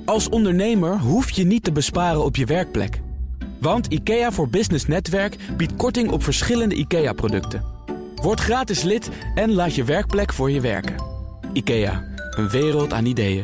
Als ondernemer hoef je niet te besparen op je werkplek. Want IKEA voor Business Netwerk biedt korting op verschillende IKEA-producten. Word gratis lid en laat je werkplek voor je werken. IKEA, een wereld aan ideeën.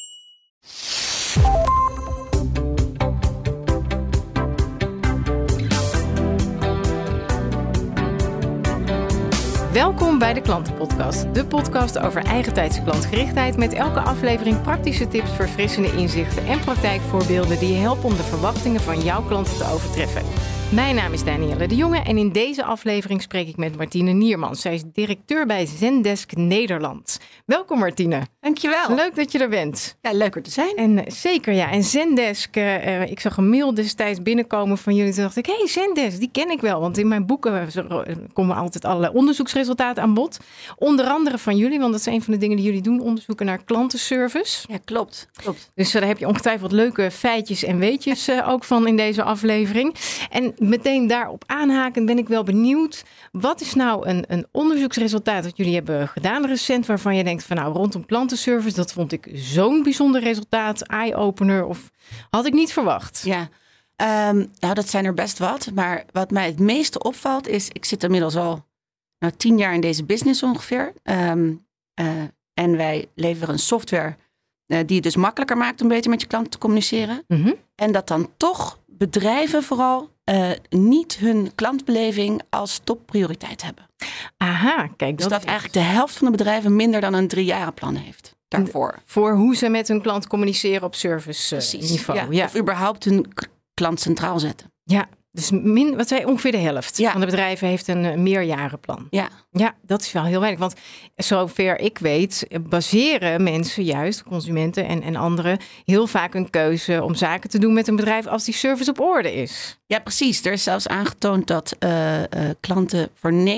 Welkom bij de Klantenpodcast, de podcast over eigentijdse klantgerichtheid met elke aflevering praktische tips, verfrissende inzichten en praktijkvoorbeelden die je helpen om de verwachtingen van jouw klanten te overtreffen. Mijn naam is Danielle de Jonge en in deze aflevering spreek ik met Martine Niermans. Zij is directeur bij Zendesk Nederland. Welkom Martine. Dankjewel. Leuk dat je er bent. Ja, leuk er te zijn. En zeker ja. En Zendesk, ik zag een mail destijds binnenkomen van jullie. Toen dacht ik, hey, Zendesk, die ken ik wel. Want in mijn boeken komen altijd allerlei onderzoeksresultaten aan bod. Onder andere van jullie, want dat is een van de dingen die jullie doen. Onderzoeken naar klantenservice. Ja, klopt. Dus daar heb je ongetwijfeld leuke feitjes en weetjes ook van in deze aflevering. En meteen daarop aanhakend ben ik wel benieuwd. Wat is nou een onderzoeksresultaat dat jullie hebben gedaan recent, waarvan je denkt van nou rondom klantenservice, dat vond ik zo'n bijzonder resultaat, eye-opener of had ik niet verwacht? Ja, nou dat zijn er best wat. Maar wat mij het meeste opvalt is, ik zit inmiddels al 10 jaar in deze business ongeveer. En wij leveren een software die het dus makkelijker maakt om beter met je klanten te communiceren. Mm-hmm. En dat dan toch bedrijven vooral niet hun klantbeleving als topprioriteit hebben. Aha, kijk. Dus dat eigenlijk de helft van de bedrijven minder dan een 3-jarenplan heeft daarvoor. Voor hoe ze met hun klant communiceren op service niveau. Ja. Of überhaupt hun klant centraal zetten. Ja, dus wat zei ongeveer de helft van de bedrijven heeft een meerjarenplan. Ja, dat is wel heel weinig. Want zover ik weet, baseren mensen juist, consumenten en anderen, heel vaak een keuze om zaken te doen met een bedrijf als die service op orde is. Ja, precies. Er is zelfs aangetoond dat klanten voor 90%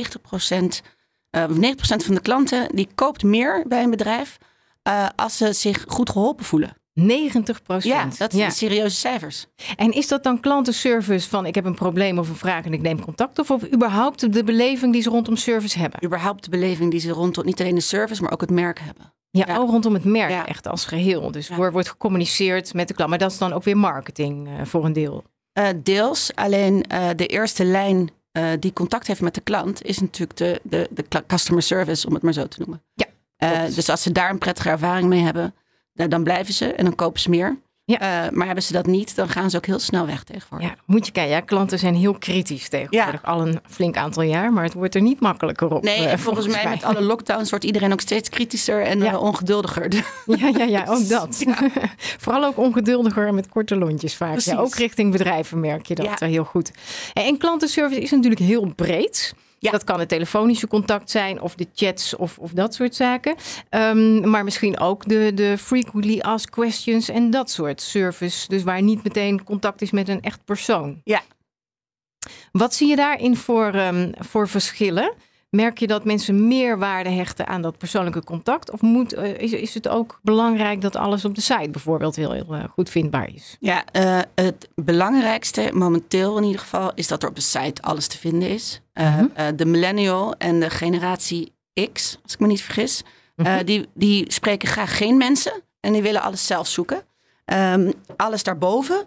van de klanten die koopt meer bij een bedrijf als ze zich goed geholpen voelen. 90%. Ja, dat zijn serieuze cijfers. En is dat dan klantenservice van ik heb een probleem of een vraag en ik neem contact? Of überhaupt de beleving die ze rondom service hebben? Überhaupt de beleving die ze rondom niet alleen de service, maar ook het merk hebben. Ja, ook rondom het merk echt als geheel. Dus wordt gecommuniceerd met de klant. Maar dat is dan ook weer marketing voor een deel. Deels. Alleen de eerste lijn die contact heeft met de klant is natuurlijk de customer service, om het maar zo te noemen. Ja, dus als ze daar een prettige ervaring mee hebben, dan blijven ze en dan kopen ze meer. Ja. Maar hebben ze dat niet, dan gaan ze ook heel snel weg tegenwoordig. Ja, moet je kijken. Ja, klanten zijn heel kritisch tegenwoordig. Al een flink aantal jaar, maar het wordt er niet makkelijker op. Nee, en volgens mij met alle lockdowns wordt iedereen ook steeds kritischer en ongeduldiger. Ja, ook dat. Ja. Vooral ook ongeduldiger en met korte lontjes vaak. Ja, ook richting bedrijven merk je dat heel goed. En klantenservice is natuurlijk heel breed. Ja. Dat kan het telefonische contact zijn of de chats of dat soort zaken. Maar misschien ook de frequently asked questions en dat soort service. Dus waar niet meteen contact is met een echt persoon. Ja. Wat zie je daarin voor verschillen? Merk je dat mensen meer waarde hechten aan dat persoonlijke contact? Of is het ook belangrijk dat alles op de site bijvoorbeeld heel goed vindbaar is? Ja, het belangrijkste momenteel in ieder geval is dat er op de site alles te vinden is. De millennial en de generatie X, als ik me niet vergis, die spreken graag geen mensen en die willen alles zelf zoeken. Alles daarboven.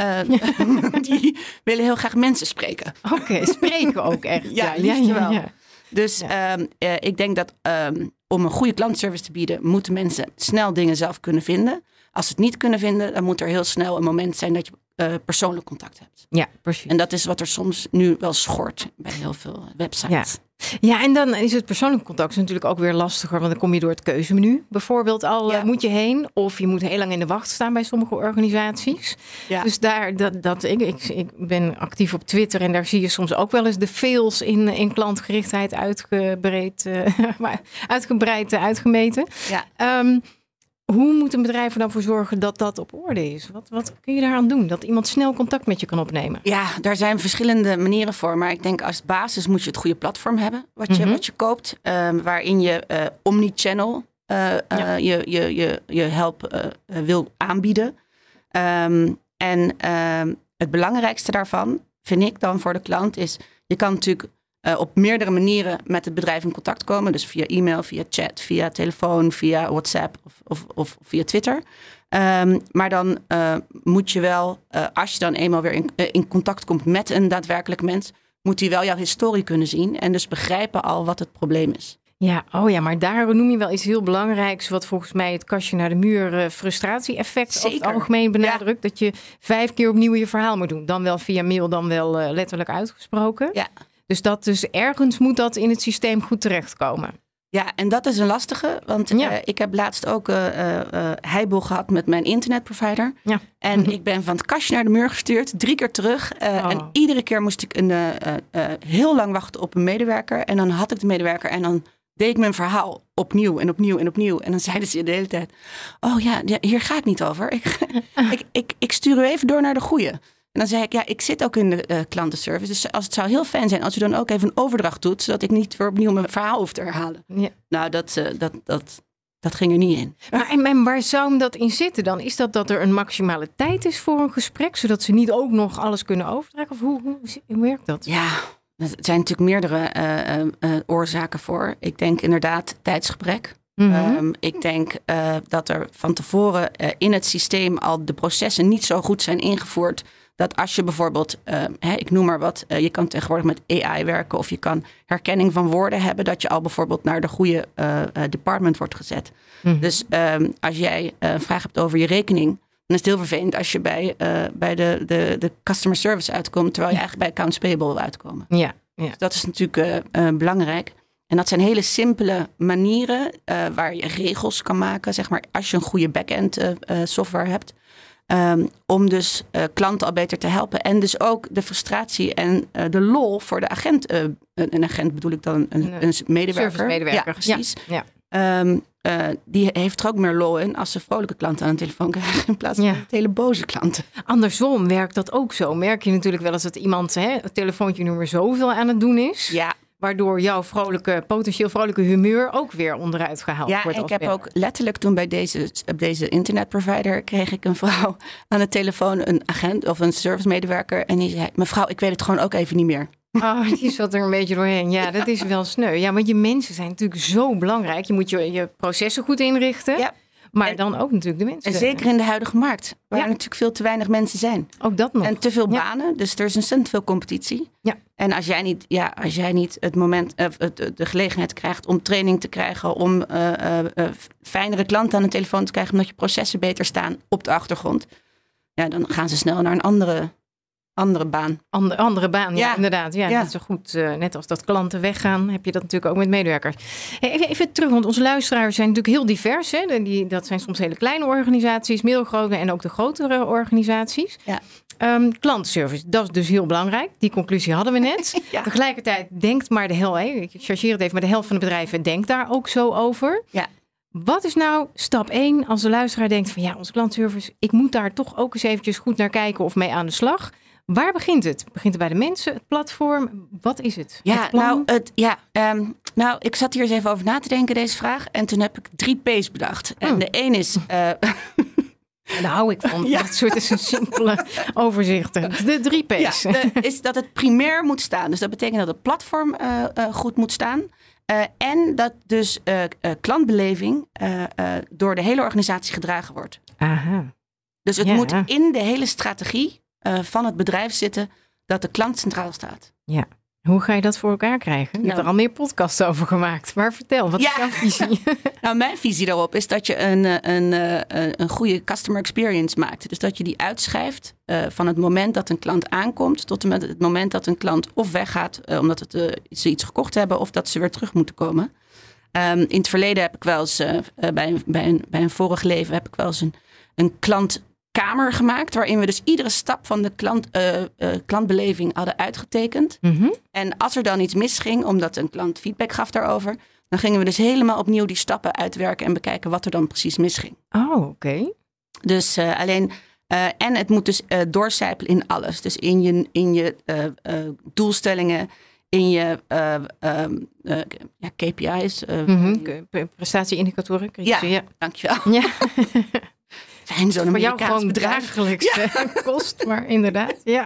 Die willen heel graag mensen spreken. Oké, spreken ook echt. Ja. Dus ik denk dat om een goede klantservice te bieden, moeten mensen snel dingen zelf kunnen vinden. Als ze het niet kunnen vinden, dan moet er heel snel een moment zijn dat je persoonlijk contact hebt. Ja, precies. En dat is wat er soms nu wel schort bij heel veel websites. Ja, en dan is het persoonlijk contact natuurlijk ook weer lastiger. Want dan kom je door het keuzemenu bijvoorbeeld moet je heen. Of je moet heel lang in de wacht staan bij sommige organisaties. Ja. Dus ik ben actief op Twitter en daar zie je soms ook wel eens de fails in klantgerichtheid uitgemeten. Ja. Hoe moet een bedrijf er dan voor zorgen dat dat op orde is? Wat kun je daaraan doen? Dat iemand snel contact met je kan opnemen? Ja, daar zijn verschillende manieren voor. Maar ik denk als basis moet je het goede platform hebben. Wat je koopt. Waarin je omnichannel je help wil aanbieden. Het belangrijkste daarvan vind ik dan voor de klant is, je kan natuurlijk op meerdere manieren met het bedrijf in contact komen. Dus via e-mail, via chat, via telefoon, via WhatsApp of via Twitter. Maar dan moet je wel, als je dan eenmaal weer in contact komt met een daadwerkelijk mens, moet hij wel jouw historie kunnen zien en dus begrijpen al wat het probleem is. Ja, maar daar noem je wel iets heel belangrijks, wat volgens mij het kastje naar de muur frustratie-effect over het algemeen benadrukt. Ja. Dat je 5 keer opnieuw je verhaal moet doen. Dan wel via mail, dan wel letterlijk uitgesproken. Ja. Dus ergens moet dat in het systeem goed terechtkomen. Ja, en dat is een lastige, want ik heb laatst ook heibel gehad met mijn internetprovider. Ja. En ik ben van het kastje naar de muur gestuurd, 3 keer terug. En iedere keer moest ik heel lang wachten op een medewerker. En dan had ik de medewerker en dan deed ik mijn verhaal opnieuw en opnieuw en opnieuw. En dan zeiden ze de hele tijd, hier ga ik niet over. Ik stuur u even door naar de goeie. En dan zei ik, ik zit ook in de klantenservice. Dus het zou heel fijn zijn als u dan ook even een overdracht doet, zodat ik niet weer opnieuw mijn verhaal hoef te herhalen. Ja. Nou, dat ging er niet in. Maar waar zou hem dat in zitten dan? Is dat er een maximale tijd is voor een gesprek, zodat ze niet ook nog alles kunnen overdragen? Of hoe werkt dat? Ja, er zijn natuurlijk meerdere oorzaken voor. Ik denk inderdaad tijdsgebrek. Mm-hmm. Ik denk dat er van tevoren in het systeem al de processen niet zo goed zijn ingevoerd. Dat als je bijvoorbeeld, ik noem maar wat, je kan tegenwoordig met AI werken of je kan herkenning van woorden hebben, dat je al bijvoorbeeld naar de goede department wordt gezet. Mm-hmm. Dus als jij een vraag hebt over je rekening, dan is het heel vervelend als je bij de customer service uitkomt, terwijl je eigenlijk bij accounts payable wil uitkomen. Ja. Dus dat is natuurlijk belangrijk. En dat zijn hele simpele manieren waar je regels kan maken, zeg maar, als je een goede back-end software hebt. Om dus klanten al beter te helpen. En dus ook de frustratie en de lol voor de agent. Een agent bedoel ik dan een medewerker. Service-medewerker. Ja, precies. Ja. Die heeft er ook meer lol in als ze vrolijke klanten aan de telefoon krijgen in plaats van hele boze klanten. Andersom werkt dat ook zo. Merk je natuurlijk wel eens dat iemand het telefoontje nummer zoveel aan het doen is. Ja. Waardoor jouw potentieel vrolijke humeur ook weer onderuit gehaald wordt. Ja, ik heb ook letterlijk toen bij deze internetprovider kreeg ik een vrouw aan de telefoon, een agent of een servicemedewerker. En die zei, mevrouw, ik weet het gewoon ook even niet meer. Die zat er een beetje doorheen. Ja, dat is wel sneu. Ja, want je mensen zijn natuurlijk zo belangrijk. Je moet je processen goed inrichten. Ja. Maar dan ook natuurlijk de mensen. En zeker in de huidige markt, waar natuurlijk veel te weinig mensen zijn. Ook dat nog. En te veel banen, dus er is ontzettend veel competitie. Ja. En als jij niet het moment, de gelegenheid krijgt om training te krijgen, om fijnere klanten aan de telefoon te krijgen, omdat je processen beter staan op de achtergrond, dan gaan ze snel naar een andere baan. Andere baan, ja, inderdaad. Ja, net zo goed. Net als dat klanten weggaan, heb je dat natuurlijk ook met medewerkers. Even terug, want onze luisteraars zijn natuurlijk heel divers. Hè? Dat zijn soms hele kleine organisaties, middelgrote en ook de grotere organisaties. Ja. Klantenservice, dat is dus heel belangrijk. Die conclusie hadden we net. Ja. Tegelijkertijd denkt maar ik chargeer het even, maar de helft van de bedrijven denkt daar ook zo over. Ja. Wat is nou stap 1 als de luisteraar denkt van onze klantenservice, ik moet daar toch ook eens eventjes goed naar kijken of mee aan de slag. Waar begint het? Begint het bij de mensen, het platform? Wat is het? Ik zat hier eens even over na te denken, deze vraag. En toen heb ik 3 P's bedacht. En de 1 is... Daar hou ik van. Ja. Dat soort is een simpele overzichten. De 3 P's. Is dat het primair moet staan. Dus dat betekent dat het platform goed moet staan. En dat dus klantbeleving door de hele organisatie gedragen wordt. Aha. Dus het moet in de hele strategie van het bedrijf zitten dat de klant centraal staat. Ja. Hoe ga je dat voor elkaar krijgen? Je hebt er al meer podcasts over gemaakt. Maar vertel, wat is jouw visie? Mijn visie daarop is dat je een goede customer experience maakt. Dus dat je die uitschrijft van het moment dat een klant aankomt tot en met het moment dat een klant of weggaat omdat ze iets gekocht hebben of dat ze weer terug moeten komen. In het verleden heb ik wel eens, bij een vorig leven heb ik wel eens een klantkamer gemaakt, waarin we dus iedere stap van de klantbeleving hadden uitgetekend. Mm-hmm. En als er dan iets misging, omdat een klant feedback gaf daarover, dan gingen we dus helemaal opnieuw die stappen uitwerken en bekijken wat er dan precies misging. Oh, oké. Dus en het moet dus doorcijpelen in alles. Dus in je doelstellingen, in je KPI's. Prestatieindicatoren. Ja, dankjewel. Ja. Fijn, zo'n Amerikaans bedrijf. Voor jou gewoon kost, maar inderdaad, ja.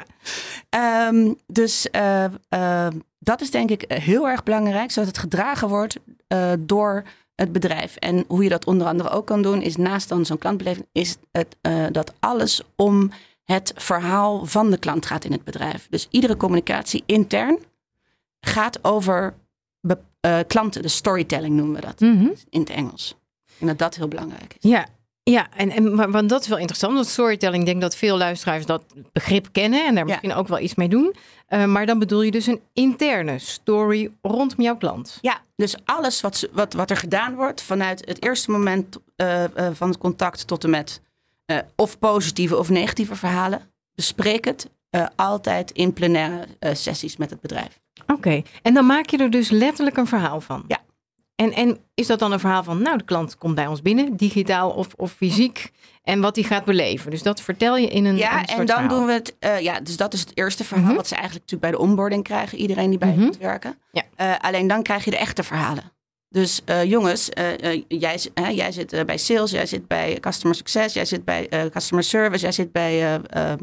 Dat is denk ik heel erg belangrijk, zodat het gedragen wordt door het bedrijf. En hoe je dat onder andere ook kan doen, is naast dan zo'n klantbeleving, is dat alles om het verhaal van de klant gaat in het bedrijf. Dus iedere communicatie intern gaat over klanten. De storytelling noemen we dat in het Engels. En dat heel belangrijk is. Ja, maar dat is wel interessant. Want storytelling, ik denk dat veel luisteraars dat begrip kennen en daar misschien ook wel iets mee doen. Maar dan bedoel je dus een interne story rondom jouw klant. Ja, dus alles wat er gedaan wordt vanuit het eerste moment van het contact tot en met of positieve of negatieve verhalen. Bespreek het altijd in plenaire sessies met het bedrijf. Oké, en dan maak je er dus letterlijk een verhaal van? Ja. En is dat dan een verhaal van, de klant komt bij ons binnen, digitaal of fysiek, en wat hij gaat beleven? Dus dat vertel je in een soort en dan verhaal. doen we het. Dus dat is het eerste verhaal wat ze eigenlijk natuurlijk bij de onboarding krijgen. Iedereen die bij je moet werken. Ja. Alleen dan krijg je de echte verhalen. Dus jongens, jij zit bij sales, jij zit bij customer success, jij zit bij customer service, jij zit bij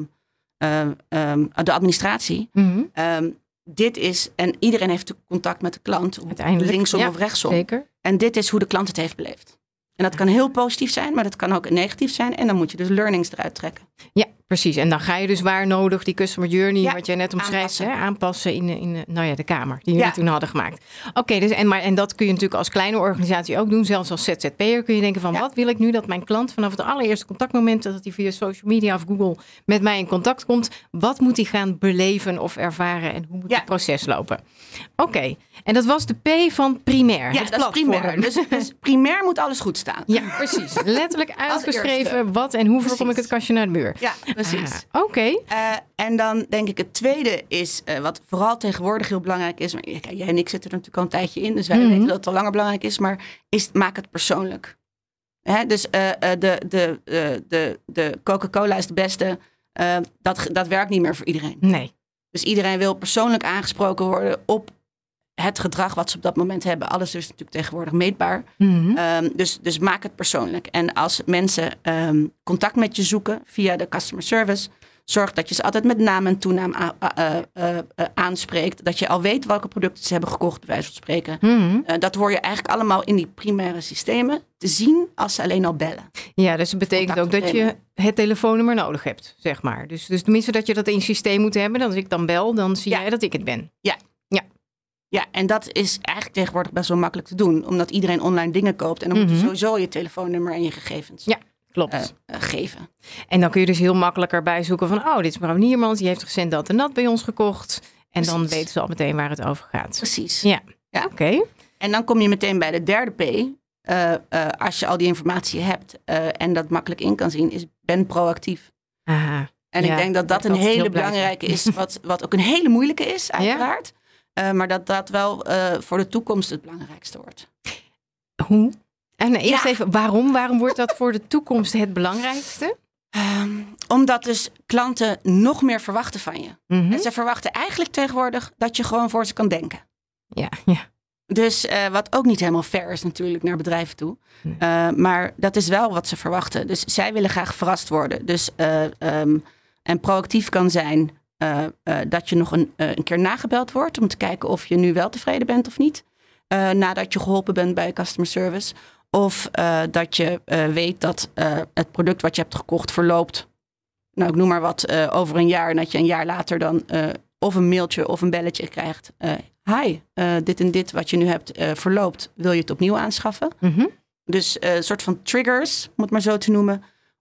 de administratie. Dit is, en iedereen heeft contact met de klant, linksom of rechtsom. Zeker. En dit is hoe de klant het heeft beleefd. En dat kan heel positief zijn, maar dat kan ook negatief zijn. En dan moet je dus learnings eruit trekken. Ja, precies. En dan ga je dus waar nodig die customer journey, wat jij net omschrijft, aanpassen in de kamer die jullie toen hadden gemaakt. Oké, dus en dat kun je natuurlijk als kleine organisatie ook doen. Zelfs als ZZP'er kun je denken van wat wil ik nu dat mijn klant vanaf het allereerste contactmoment dat hij via social media of Google met mij in contact komt, wat moet hij gaan beleven of ervaren en hoe moet het proces lopen? Oké, en dat was de P van primair. Ja, dat is primair. Dus primair moet alles goed staan. Ja, precies. Letterlijk uitgeschreven wat en hoe voorkom ik het kastje naar de muur. Ja, precies. Oké. En dan denk ik het tweede is, wat vooral tegenwoordig heel belangrijk is. Maar jij en ik zitten er natuurlijk al een tijdje in, dus wij weten dat het al langer belangrijk is. Maar maak het persoonlijk. Dus de Coca-Cola is de beste. Dat werkt niet meer voor iedereen. Nee. Dus iedereen wil persoonlijk aangesproken worden op het gedrag wat ze op dat moment hebben. Alles is natuurlijk tegenwoordig meetbaar. Dus maak het persoonlijk. En als mensen contact met je zoeken via de customer service, zorg dat je ze altijd met naam en toenaam aanspreekt. Dat je al weet welke producten ze hebben gekocht, bij wijze van spreken. Dat hoor je eigenlijk allemaal in die primaire systemen te zien als ze alleen al bellen. Ja, dus het betekent ook dat je het telefoonnummer nodig hebt, zeg maar. Dus tenminste dat je dat in je systeem moet hebben. Dat als ik dan bel, dan zie jij dat ik het ben. Ja, en dat is eigenlijk tegenwoordig best wel makkelijk te doen. Omdat iedereen online dingen koopt. En dan moet je sowieso je telefoonnummer en je gegevens geven. En dan kun je dus heel makkelijker bijzoeken van, dit is mevrouw Niermans, die heeft recent dat en dat bij ons gekocht. En dan weten ze al meteen waar het over gaat. Precies. Ja. Oké. En dan kom je meteen bij de derde P. Als je al die informatie hebt en dat makkelijk in kan zien, is ben proactief. Aha. En ik denk dat een hele belangrijke is, wat ook een hele moeilijke is, uiteraard. Maar dat wel voor de toekomst het belangrijkste wordt. Hoe? En eerst even, waarom wordt dat voor de toekomst het belangrijkste? Omdat dus klanten nog meer verwachten van je. En ze verwachten eigenlijk tegenwoordig dat je gewoon voor ze kan denken. Ja. Dus wat ook niet helemaal fair is natuurlijk naar bedrijven toe. Maar dat is wel wat ze verwachten. Dus zij willen graag verrast worden. Dus en proactief kan zijn dat je nog een keer nagebeld wordt om te kijken of je nu wel tevreden bent of niet. Nadat je geholpen bent bij customer service. Of dat je weet dat het product wat je hebt gekocht verloopt. Nou, ik noem maar wat, over een jaar. En dat je een jaar later dan of een mailtje of een belletje krijgt. Hi, dit en dit wat je nu hebt verloopt. Wil je het opnieuw aanschaffen? Dus een soort van triggers, om het maar zo te noemen.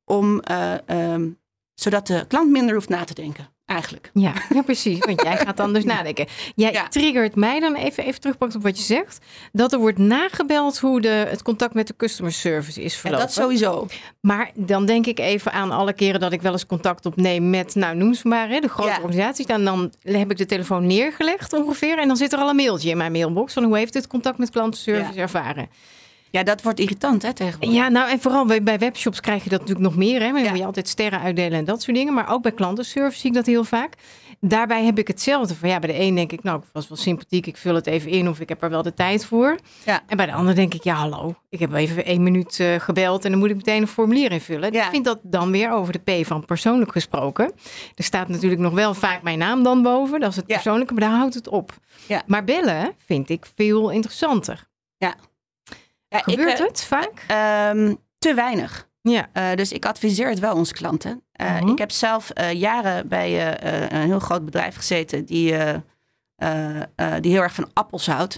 Zodat de klant minder hoeft na te denken. Eigenlijk. Ja, precies. Want jij gaat dan dus nadenken. Jij triggert mij dan even terugpakken op wat je zegt. Dat er wordt nagebeld hoe het contact met de customer service is verlopen. Ja, dat sowieso. Maar dan denk ik even aan alle keren dat ik wel eens contact opneem met, noem ze maar, de grote organisaties. Dan heb ik de telefoon neergelegd ongeveer. En dan zit er al een mailtje in mijn mailbox van hoe heeft het contact met klantenservice ervaren. Ja, dat wordt irritant tegenwoordig. Ja, en vooral bij webshops krijg je dat natuurlijk nog meer. Dan moet je altijd sterren uitdelen en dat soort dingen. Maar ook bij klantenservice zie ik dat heel vaak. Daarbij heb ik hetzelfde. Van bij de een denk ik, ik was wel sympathiek. Ik vul het even in of ik heb er wel de tijd voor. Ja. En bij de ander denk ik, hallo. Ik heb even 1 minuut gebeld en dan moet ik meteen een formulier invullen. Ja. Ik vind dat dan weer over de P van persoonlijk gesproken. Er staat natuurlijk nog wel vaak mijn naam dan boven. Dat is het persoonlijke, maar daar houdt het op. Ja. Maar bellen vind ik veel interessanter. Ja. Gebeurt het vaak? Te weinig. Ja. Dus ik adviseer het wel onze klanten. Ik heb zelf jaren bij een heel groot bedrijf gezeten die heel erg van appels houdt.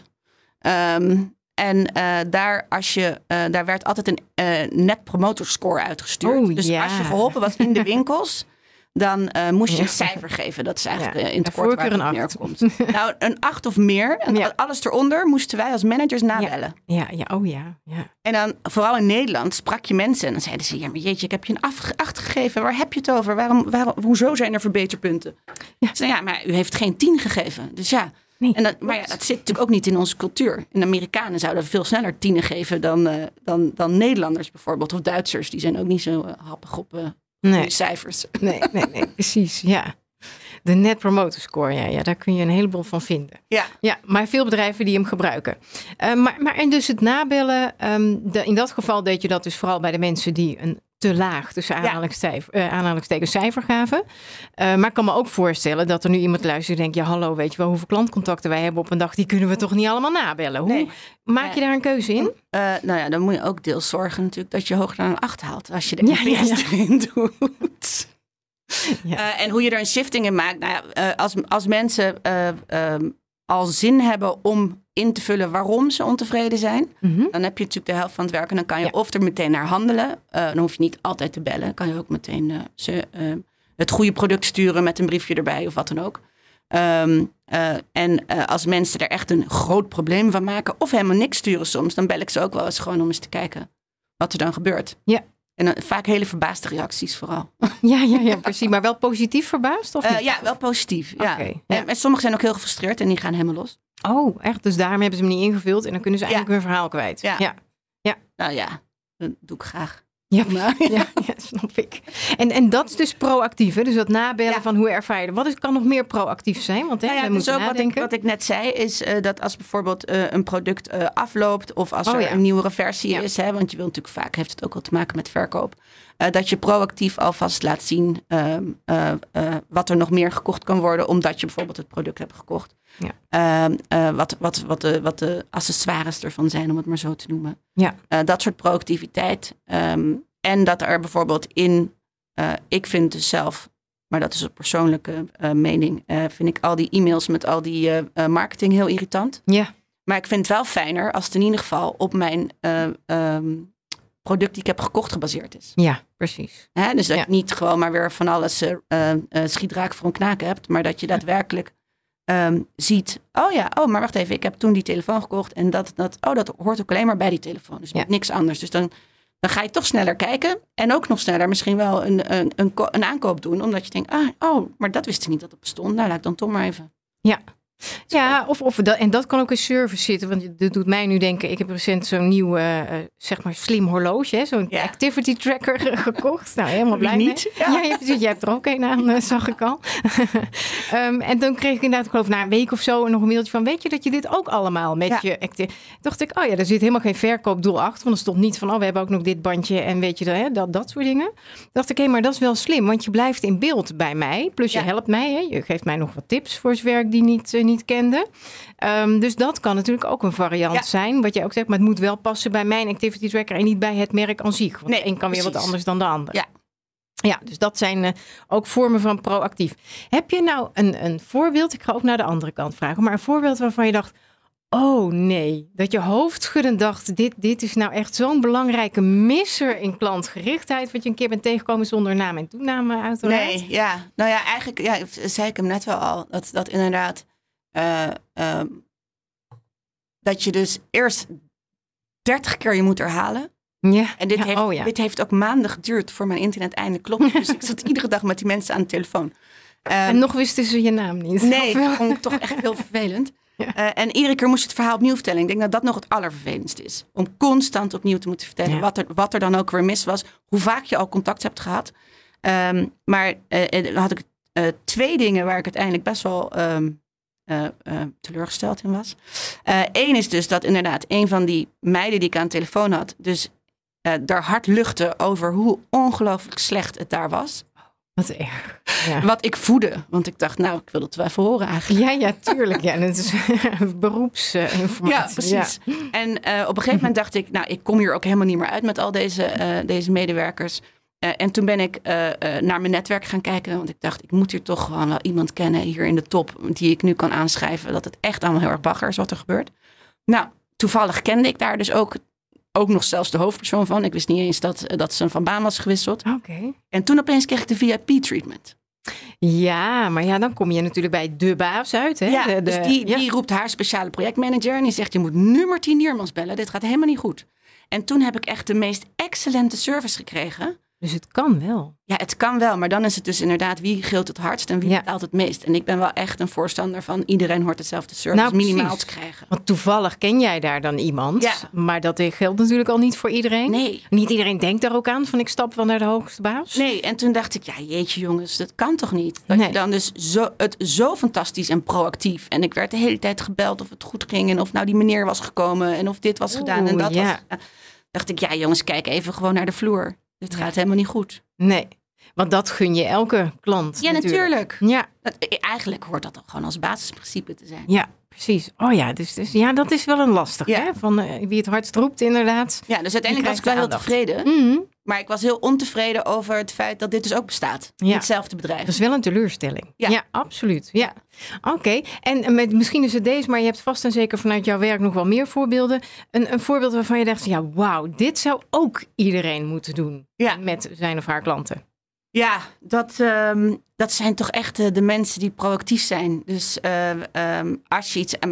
Daar werd altijd een net promoter score uitgestuurd. Dus als je geholpen was in de winkels, dan moest je een cijfer geven. Dat is eigenlijk in het kort waar het neerkomt. Nou, een 8 of meer. En alles eronder moesten wij als managers nabellen. Ja. En dan, vooral in Nederland, sprak je mensen. En dan zeiden ze, ja, maar jeetje, ik heb je een 8 gegeven. Waar heb je het over? Hoezo zijn er verbeterpunten? Ja, maar u heeft geen 10 gegeven. Dus ja. Nee, maar dat zit natuurlijk ook niet in onze cultuur. En Amerikanen zouden veel sneller 10 geven dan Nederlanders bijvoorbeeld. Of Duitsers, die zijn ook niet zo happig op cijfers. Nee, precies, ja. De Net Promoter Score, ja, daar kun je een heleboel van vinden. Ja, maar veel bedrijven die hem gebruiken. En dus het nabellen, in dat geval deed je dat dus vooral bij de mensen die een te laag tussen aanhalingstekens cijfer gaven. Maar ik kan me ook voorstellen dat er nu iemand luistert en denkt, ja hallo, weet je wel hoeveel klantcontacten wij hebben op een dag, die kunnen we toch niet allemaal nabellen? Hoe maak je daar een keuze in? Dan moet je ook deels zorgen natuurlijk dat je hoger dan een 8 haalt als je de NPS erin doet. Ja. En hoe je er een shifting in maakt. Als mensen al zin hebben om in te vullen waarom ze ontevreden zijn, dan heb je natuurlijk de helft van het werk. En dan kan je of er meteen naar handelen. Dan hoef je niet altijd te bellen. Dan kan je ook meteen het goede product sturen met een briefje erbij of wat dan ook. Als mensen er echt een groot probleem van maken of helemaal niks sturen soms, dan bel ik ze ook wel eens gewoon om eens te kijken wat er dan gebeurt. Ja. En vaak hele verbaasde reacties vooral. Ja, precies. Maar wel positief verbaasd? Of niet? Ja, wel positief. Okay, ja. En sommigen zijn ook heel gefrustreerd en die gaan helemaal los. Oh, echt? Dus daarom hebben ze hem niet ingevuld en dan kunnen ze eigenlijk hun verhaal kwijt. Ja. Nou ja, dat doe ik graag. Ja, snap ik. En dat is dus proactief, hè? Dus dat nabellen van hoe ervaar je het. Kan nog meer proactief zijn? Want we moeten ook nadenken. Wat ik net zei is dat als bijvoorbeeld een product afloopt of als er een nieuwere versie is, hè, want je wil natuurlijk vaak, heeft het ook wel te maken met verkoop, dat je proactief alvast laat zien wat er nog meer gekocht kan worden, omdat je bijvoorbeeld het product hebt gekocht. Ja. Wat de accessoires ervan zijn, om het maar zo te noemen. Ja. Dat soort proactiviteit. En dat er bijvoorbeeld ik vind dus zelf, maar dat is een persoonlijke mening, vind ik al die e-mails met al die marketing heel irritant. Ja. Maar ik vind het wel fijner als het in ieder geval op mijn product die ik heb gekocht gebaseerd is. Ja, precies. Dus dat je niet gewoon maar weer van alles schietraak voor een knaak hebt, maar dat je daadwerkelijk ziet, maar wacht even, ik heb toen die telefoon gekocht en dat hoort ook alleen maar bij die telefoon. Dus niks anders. Dus dan ga je toch sneller kijken en ook nog sneller misschien wel een aankoop doen, omdat je denkt, maar dat wist ik niet dat het bestond. Nou, laat ik dan toch maar even. Ja, en dat kan ook in service zitten. Want dat doet mij nu denken, ik heb recent zo'n nieuw, slim horloge, zo'n activity tracker gekocht. Nou, helemaal blij mee. Ja, precies. Jij hebt er ook een aan, zag ik al. En dan kreeg ik inderdaad, geloof na een week of zo nog een mailtje van, weet je dat je dit ook allemaal met je dacht ik, er zit helemaal geen verkoopdoel achter. Want er stond niet van, we hebben ook nog dit bandje en weet je dat soort dingen. Dacht ik, maar dat is wel slim, want je blijft in beeld bij mij. Plus je helpt mij, hè. Je geeft mij nog wat tips voor zijn werk die niet kende. Dus dat kan natuurlijk ook een variant zijn. Wat jij ook zegt, maar het moet wel passen bij mijn activity tracker en niet bij het merk aan zich. Want de een kan weer wat anders dan de ander. Ja, dus dat zijn ook vormen van proactief. Heb je nou een voorbeeld? Ik ga ook naar de andere kant vragen. Maar een voorbeeld waarvan je dacht, oh nee, dat je hoofdschuddend dacht, dit is nou echt zo'n belangrijke misser in klantgerichtheid, wat je een keer bent tegengekomen zonder naam en toename uiteraard. Nee, ja. Nou ja, eigenlijk zei ik hem net wel al, dat inderdaad dat je dus eerst 30 keer je moet herhalen. Ja. En dit heeft ook maanden geduurd voor mijn internet eindelijk klopt. Dus ik zat iedere dag met die mensen aan de telefoon. En nog wisten ze je naam niet. Nee, dat vond ik toch echt heel vervelend. Ja. En iedere keer moest je het verhaal opnieuw vertellen. Ik denk dat dat nog het allervervelendste is. Om constant opnieuw te moeten vertellen wat er dan ook weer mis was. Hoe vaak je al contact hebt gehad. Maar dan had ik 2 dingen waar ik uiteindelijk best wel teleurgesteld in was. Eén is dus dat inderdaad een van die meiden die ik aan de telefoon had, dus daar hard luchtte over hoe ongelooflijk slecht het daar was. Wat erg. Ja. Wat ik voedde. Want ik dacht, ik wil het wel even horen eigenlijk. Ja, tuurlijk. Ja, dat is beroepsinformatie. Ja, precies. Ja. En op een gegeven moment dacht ik, ik kom hier ook helemaal niet meer uit met al deze medewerkers. En toen ben ik naar mijn netwerk gaan kijken. Want ik dacht, ik moet hier toch gewoon wel iemand kennen hier in de top. Die ik nu kan aanschrijven. Dat het echt allemaal heel erg bagger is wat er gebeurt. Nou, toevallig kende ik daar dus ook nog zelfs de hoofdpersoon van. Ik wist niet eens dat ze van baan was gewisseld. Okay. En toen opeens kreeg ik de VIP-treatment. Ja, maar dan kom je natuurlijk bij de baas uit. Hè? Ja, dus die roept haar speciale projectmanager. En die zegt, je moet nu Martien Diermans bellen. Dit gaat helemaal niet goed. En toen heb ik echt de meest excellente service gekregen. Dus het kan wel. Ja, het kan wel. Maar dan is het dus inderdaad wie gilt het hardst en wie betaalt het meest. En ik ben wel echt een voorstander van iedereen hoort hetzelfde service minimaal te krijgen. Want toevallig ken jij daar dan iemand. Ja. Maar dat geldt natuurlijk al niet voor iedereen. Nee. Niet iedereen denkt daar ook aan van ik stap wel naar de hoogste baas. Nee, en toen dacht ik, jeetje jongens, dat kan toch niet? Dat je dan dus zo fantastisch en proactief. En ik werd de hele tijd gebeld of het goed ging. En of die meneer was gekomen en of dit was gedaan en dat was gedaan. Dacht ik, jongens, kijk even gewoon naar de vloer. Dit gaat helemaal niet goed. Nee, want dat gun je elke klant. Ja, natuurlijk. Ja. Eigenlijk hoort dat ook gewoon als basisprincipe te zijn. Ja, precies. Oh ja, dus dat is wel een lastig. Hè? Van wie het hardst roept inderdaad. Ja, dus uiteindelijk was ik wel heel tevreden. Mm-hmm. Maar ik was heel ontevreden over het feit dat dit dus ook bestaat. In hetzelfde bedrijf. Dat is wel een teleurstelling. Ja, absoluut. Ja. Oké. En misschien is het deze, maar je hebt vast en zeker vanuit jouw werk nog wel meer voorbeelden. Een voorbeeld waarvan je dacht, wauw, dit zou ook iedereen moeten doen met zijn of haar klanten. Ja, dat zijn toch echt de mensen die proactief zijn. Dus als je iets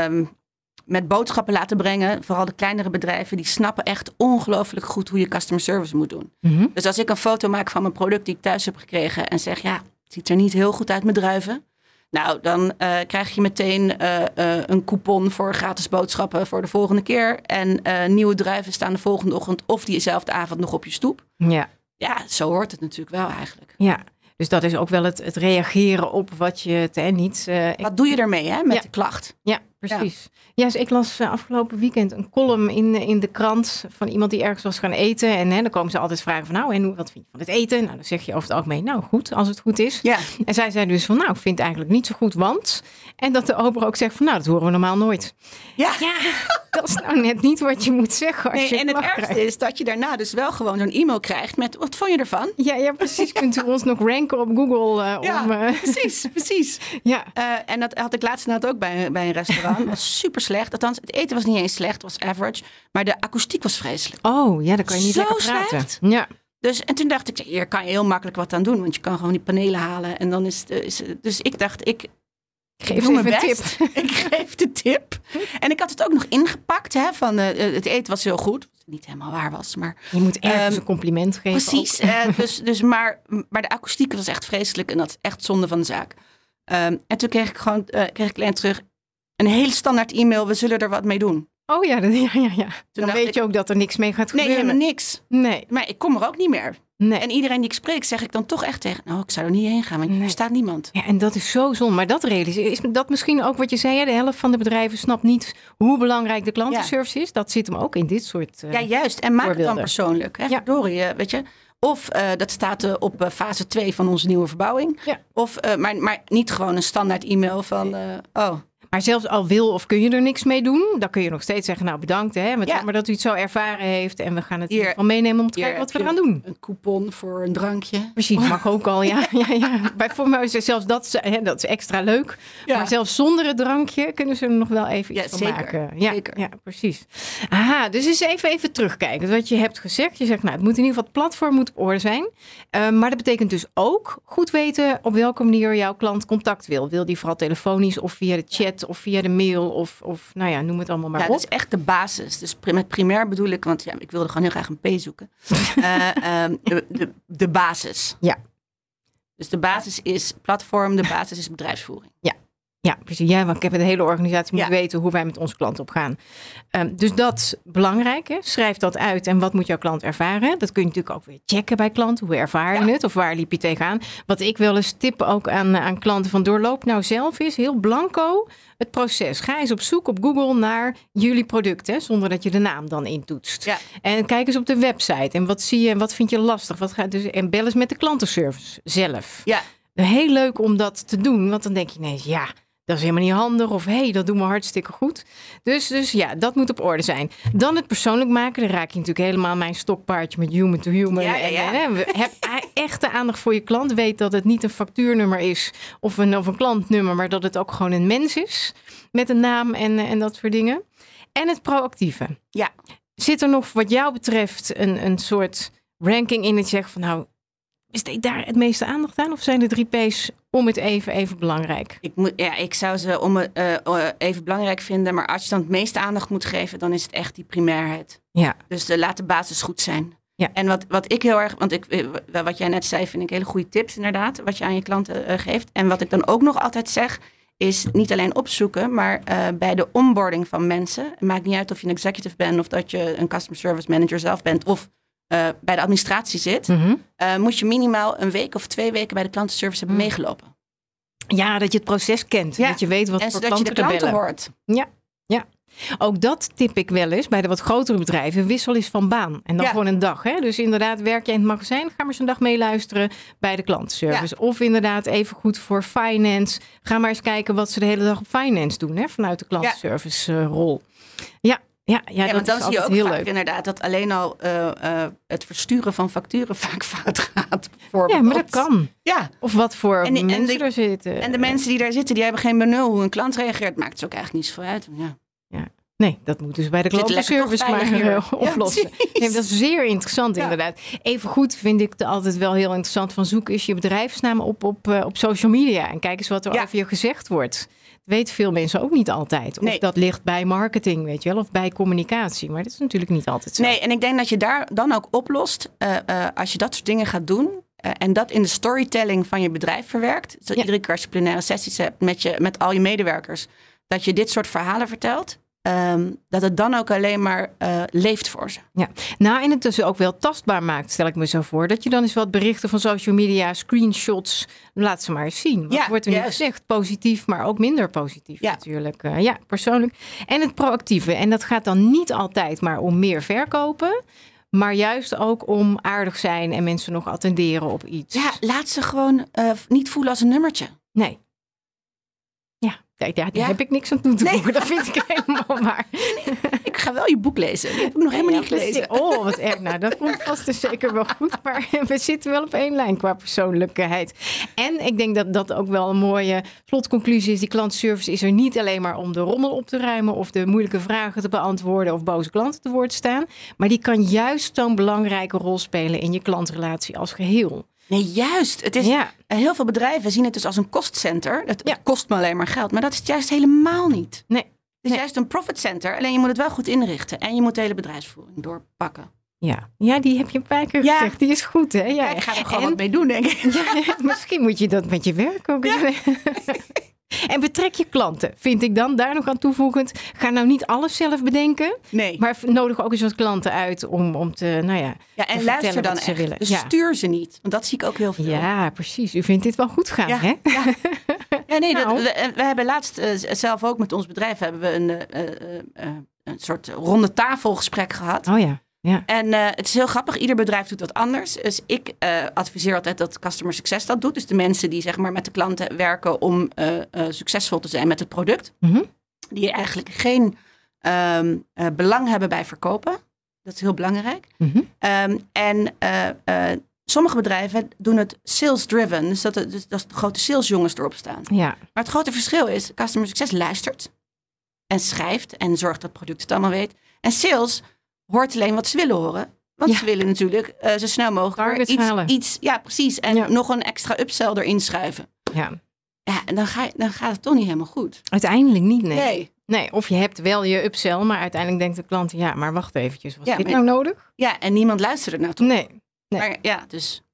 met boodschappen laten brengen, vooral de kleinere bedrijven, die snappen echt ongelooflijk goed hoe je customer service moet doen. Mm-hmm. Dus als ik een foto maak van mijn product die ik thuis heb gekregen en zeg, het ziet er niet heel goed uit met druiven. Nou, dan krijg je meteen een coupon voor gratis boodschappen voor de volgende keer. En nieuwe druiven staan de volgende ochtend of diezelfde avond nog op je stoep. Ja. Ja, zo hoort het natuurlijk wel eigenlijk. Ja, dus dat is ook wel het reageren op wat je niet... Wat doe je ermee met de klacht? Ja, precies. Ja, dus ik las afgelopen weekend een column in de krant van iemand die ergens was gaan eten. En dan komen ze altijd vragen van en wat vind je van het eten? Nou, dan zeg je over het algemeen, goed, als het goed is. Ja. En zij zei dus van, ik vind het eigenlijk niet zo goed, want... En dat de ober ook zegt van, dat horen we normaal nooit. Ja, dat is nou net niet wat je moet zeggen als je en het ergste is dat je daarna dus wel gewoon zo'n e-mail krijgt met, wat vond je ervan? Ja, precies. Kunt u ons nog ranken op Google? Precies. Ja. En dat had ik laatst inderdaad ook bij een restaurant. Dat was super slecht. Althans, het eten was niet eens slecht, het was average. Maar de akoestiek was vreselijk. Oh, ja, dan kan je niet lekker praten. Slecht. Ja. En toen dacht ik, hier kan je heel makkelijk wat aan doen. Want je kan gewoon die panelen halen. En dan dus ik dacht, ik geef even een tip. Ik geef de tip. En ik had het ook nog ingepakt. Van het eten was heel goed. Wat niet helemaal waar was. Maar, je moet ergens een compliment geven. Precies. Maar de akoestiek was echt vreselijk. En dat is echt zonde van de zaak. En toen kreeg ik alleen terug een hele standaard e-mail. We zullen er wat mee doen. Oh ja. Dan weet je ook dat er niks mee gaat gebeuren. Nee, helemaal niks. Nee. Maar ik kom er ook niet meer. Nee. En iedereen die ik spreek, zeg ik dan toch echt tegen... ik zou er niet heen gaan, want er staat niemand. Ja, en dat is zo zonde. Maar dat is dat misschien ook wat je zei. De helft van de bedrijven snapt niet hoe belangrijk de klantenservice is. Dat zit hem ook in dit soort ja, juist. En maak voorbeelden. het dan persoonlijk. Hè? Verdorie, weet je. Of dat staat op fase 2 van onze nieuwe verbouwing. Ja. Of, maar niet gewoon een standaard e-mail van... Maar zelfs al wil of kun je er niks mee doen, dan kun je nog steeds zeggen, bedankt. Maar dat u het zo ervaren heeft en we gaan het hiervan meenemen om te kijken wat we eraan doen. Een coupon voor een drankje. Precies, mag ook al, ja. Voor mij is zelfs dat is extra leuk. Ja. Maar zelfs zonder het drankje kunnen ze er nog wel even iets van maken. Zeker. Ja, precies. Aha, dus eens even terugkijken. Wat je hebt gezegd. Je zegt, het moet in ieder geval het platform moet op orde zijn. Maar dat betekent dus ook goed weten op welke manier jouw klant contact wil. Wil die vooral telefonisch of via de chat of via de mail of noem het allemaal maar op. Dat is echt de basis. Dus met primair bedoel ik, want ik wilde gewoon heel graag een P zoeken. De basis. Ja. Dus de basis is platform, de basis is bedrijfsvoering. Ja. Ja, precies. Ja, want ik heb de hele organisatie moeten weten hoe wij met onze klant opgaan. Dus dat is belangrijk. Hè? Schrijf dat uit en wat moet jouw klant ervaren? Dat kun je natuurlijk ook weer checken bij klanten. Hoe ervaar je het of waar liep je tegenaan? Wat ik wel eens tip ook aan klanten van doorloop nou zelf is heel blanco het proces. Ga eens op zoek op Google naar jullie producten zonder dat je de naam dan intoetst. Ja. En kijk eens op de website en wat zie je en wat vind je lastig? En bel eens met de klantenservice zelf. Ja. Heel leuk om dat te doen, want dan denk je ineens dat is helemaal niet handig. Of dat doen we hartstikke goed. Dus ja, dat moet op orde zijn. Dan het persoonlijk maken. Dan raak je natuurlijk helemaal mijn stokpaardje met human to human. Ja. Heb echte aandacht voor je klant. Weet dat het niet een factuurnummer is of een klantnummer. Maar dat het ook gewoon een mens is. Met een naam en dat soort dingen. En het proactieve. Ja. Zit er nog wat jou betreft een soort ranking in dat je zegt van besteed daar het meeste aandacht aan? Of zijn de 3 P's om het even belangrijk? Ik zou ze even belangrijk vinden. Maar als je dan het meeste aandacht moet geven, dan is het echt die primairheid. Ja. Dus laat de basis goed zijn. Ja. En wat ik heel erg, wat jij net zei, vind ik hele goede tips inderdaad. Wat je aan je klanten geeft. En wat ik dan ook nog altijd zeg, is niet alleen opzoeken, maar bij de onboarding van mensen. Het maakt niet uit of je een executive bent of dat je een customer service manager zelf bent of bij de administratie zit, moet je minimaal een week of 2 weken bij de klantenservice hebben meegelopen. Ja, dat je het proces kent. Ja. Dat je weet wat voor klanten je de klanten hoort. Ja. Ook dat tip ik wel eens bij de wat grotere bedrijven. Wissel eens van baan. En dan gewoon een dag. Hè? Dus inderdaad, werk je in het magazijn, ga maar eens een dag meeluisteren bij de klantenservice. Ja. Of inderdaad even goed voor finance. Ga maar eens kijken wat ze de hele dag op finance doen. Hè? Vanuit de klantenservice rol. Ja, want dan zie je ook heel vaak leuk. Inderdaad dat alleen al het versturen van facturen vaak fout gaat. Ja, maar dat kan. Ja. Of wat voor mensen er zitten. En de mensen die daar zitten, die hebben geen benul hoe een klant reageert. Maakt het ook eigenlijk niet zoveel uit. Ja. Nee, dat moet dus bij de klantenservice maar oplossen. Ja, dat is zeer interessant inderdaad. Even goed vind ik het altijd wel heel interessant van zoek eens je bedrijfsnaam op social media. En kijk eens wat er over je gezegd wordt. Dat weten veel mensen ook niet altijd. Of dat ligt bij marketing, weet je wel, of bij communicatie. Maar dat is natuurlijk niet altijd zo. Nee, en ik denk dat je daar dan ook oplost als je dat soort dingen gaat doen. En dat in de storytelling van je bedrijf verwerkt. Dus iedere keer als je plenaire sessies hebt met al je medewerkers, dat je dit soort verhalen vertelt. Dat het dan ook alleen maar leeft voor ze. Ja, en het dus ook wel tastbaar maakt, stel ik me zo voor. Dat je dan eens wat berichten van social media, screenshots, laat ze maar eens zien. Wat wordt er nu gezegd? Positief, maar ook minder positief natuurlijk. Persoonlijk. En het proactieve. En dat gaat dan niet altijd maar om meer verkopen. Maar juist ook om aardig zijn en mensen nog attenderen op iets. Ja, laat ze gewoon niet voelen als een nummertje. Nee. Daar heb ik niks aan toe te voegen. Dat vind ik helemaal waar. Ik ga wel je boek lezen. Dat heb ik nog helemaal niet gelezen. Oh, wat erg. Nou, dat komt vast en zeker wel goed. Maar we zitten wel op 1 lijn qua persoonlijkheid. En ik denk dat dat ook wel een mooie slotconclusie is. Die klantenservice is er niet alleen maar om de rommel op te ruimen of de moeilijke vragen te beantwoorden of boze klanten te woord staan. Maar die kan juist zo'n belangrijke rol spelen in je klantrelatie als geheel. Nee, juist. Het is, heel veel bedrijven zien het dus als een kostcenter. Het kost me alleen maar geld. Maar dat is het juist helemaal niet. Nee. Het is juist een profit center. Alleen je moet het wel goed inrichten. En je moet de hele bedrijfsvoering doorpakken. Ja, die heb je een paar keer gezegd. Die is goed, hè? Ja, ik ga er gewoon wat mee doen, denk ik. Misschien moet je dat met je werk ook doen. En betrek je klanten, vind ik dan. Daar nog aan toevoegend. Ga nou niet alles zelf bedenken. Nee. Maar nodig ook eens wat klanten uit om te, en luister dan echt. Willen. Dus stuur ze niet. Want dat zie ik ook heel veel. Ja, precies. U vindt dit wel goed gaan, hè? Ja. We hebben laatst zelf ook met ons bedrijf hebben we een soort ronde tafelgesprek gehad. Oh ja. Ja. En het is heel grappig. Ieder bedrijf doet wat anders. Dus ik adviseer altijd dat customer success dat doet. Dus de mensen die zeg maar met de klanten werken om succesvol te zijn met het product. Mm-hmm. Die eigenlijk geen belang hebben bij verkopen. Dat is heel belangrijk. Mm-hmm. Sommige bedrijven doen het sales-driven. Dus dat de grote salesjongens erop staan. Ja. Maar het grote verschil is, customer success luistert en schrijft en zorgt dat het product het allemaal weet. En sales hoort alleen wat ze willen horen. Want ze willen natuurlijk zo snel mogelijk iets. Ja, precies. En nog een extra upsell erin schuiven. Ja, en dan gaat het toch niet helemaal goed. Uiteindelijk niet, nee. Of je hebt wel je upsell, maar uiteindelijk denkt de klant, maar wacht eventjes. Was dit nou nodig? Ja, en niemand luistert er nou toe. Nee. Maar dus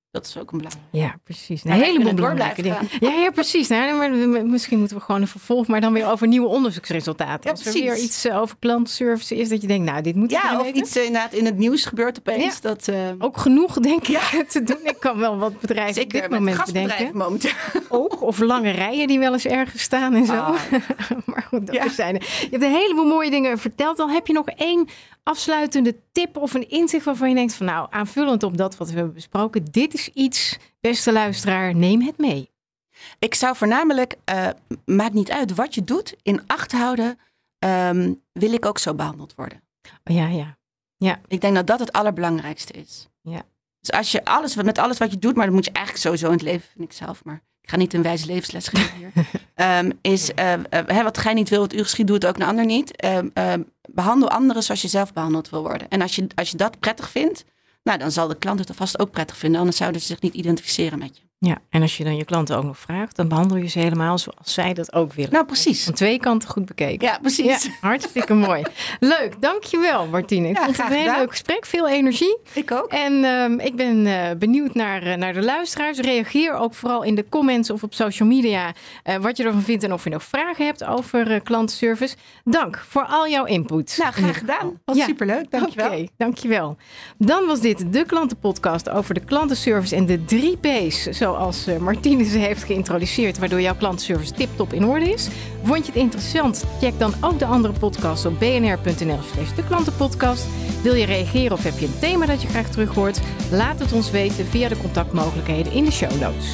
Dat is ook een belangrijk. Ja, precies. Een heleboel belangrijke dingen. Ja, precies. Nou, maar misschien moeten we gewoon een vervolg, maar dan weer over nieuwe onderzoeksresultaten. Ja, als er weer iets over klantenservice is, dat je denkt, nou, dit moet ik of iets inderdaad in het nieuws gebeurt opeens. Ja. Dat, ook genoeg, denk ik, te doen. Ik kan wel wat bedrijven zeker op dit moment bedenken. Momenteel. Ook, of lange rijen die wel eens ergens staan en zo. Maar goed, dat zijn er. Je hebt een heleboel mooie dingen verteld. Dan heb je nog één afsluitende tip of een inzicht waarvan je denkt van nou, aanvullend op dat wat we hebben besproken, dit is iets, beste luisteraar, neem het mee. Ik zou voornamelijk, maakt niet uit wat je doet, in acht houden, wil ik ook zo behandeld worden. Ja. Ik denk dat dat het allerbelangrijkste is. Ja. Dus als je met alles wat je doet, maar dat moet je eigenlijk sowieso in het leven, vind ik zelf, maar ik ga niet een wijze levensles geven hier. Wat gij niet wil, wat u geschiet, doet ook een ander niet. Behandel anderen zoals je zelf behandeld wil worden. En als je dat prettig vindt, nou, dan zal de klant het vast ook prettig vinden. Anders zouden ze zich niet identificeren met je. Ja, en als je dan je klanten ook nog vraagt, dan behandel je ze helemaal zoals zij dat ook willen. Nou, precies. Van twee kanten goed bekeken. Ja, precies. Ja, hartstikke mooi. Leuk, dankjewel Martine. Ik vond het een heel leuk gesprek, veel energie. Ik ook. En ik ben benieuwd naar de luisteraars. Reageer ook vooral in de comments of op social media wat je ervan vindt en of je nog vragen hebt over klantenservice. Dank voor al jouw input. Nou, graag gedaan. Was superleuk, dankjewel. Oké, dankjewel. Dan was dit de klantenpodcast over de klantenservice en de 3 P's, zoals Martine ze heeft geïntroduceerd, waardoor jouw klantenservice tip-top in orde is. Vond je het interessant? Check dan ook de andere podcasts op bnr.nl/deklantenpodcast. Wil je reageren of heb je een thema dat je graag terug hoort? Laat het ons weten via de contactmogelijkheden in de show notes.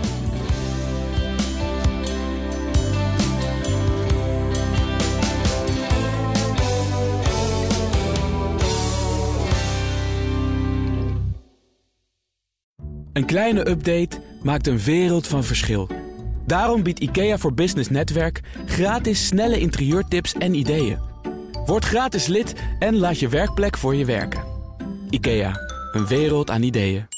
Een kleine update maakt een wereld van verschil. Daarom biedt IKEA voor Business Netwerk gratis snelle interieurtips en ideeën. Word gratis lid en laat je werkplek voor je werken. IKEA, een wereld aan ideeën.